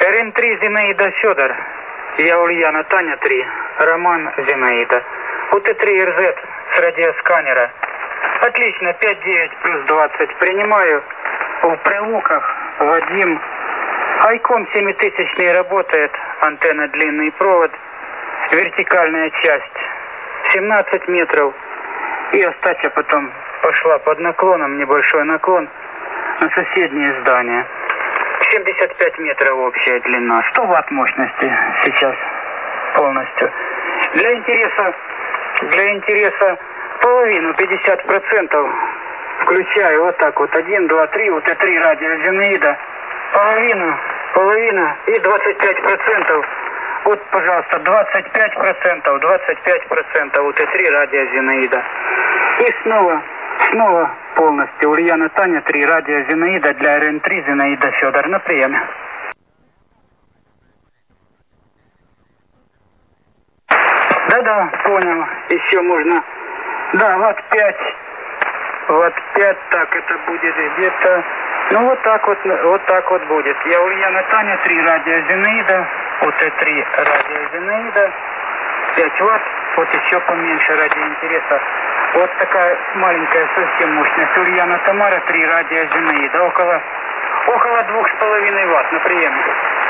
РН-3 Зинаида Федор. Я Ульяна Таня 3. Роман Зинаида. УТ-3 РЗ с радиосканера. Отлично, 5-9 плюс 20. Принимаю. В Прилуках Вадим. Айком 7000 работает. Антенна длинный провод. Вертикальная часть 17 метров. И остатья потом пошла под наклоном, небольшой наклон на соседнее здание. 75 метров общая длина. 100 ватт мощности сейчас полностью. Для интереса половину, 50%. Включаю вот так вот. 1, 2, 3. УТ-3 радио Зинаида. Половина и 25%. Вот, пожалуйста, 25% УТ-3 радио Зинаида. И снова полностью Ульяна Таня 3 радио Зинаида для РН-3 Зинаида Федор на приеме. Да, понял. Еще можно. Да, ватт 5, так это будет где-то. Ну вот так вот будет. Я Ульяна Таня 3 радио Зинаида, УТ-3 радио Зинаида, 5 ватт, вот еще поменьше ради интереса. Вот такая маленькая совсем мощность. Ульяна Тамара 3 радио Зинаида, около 2,5 ватт на приеме.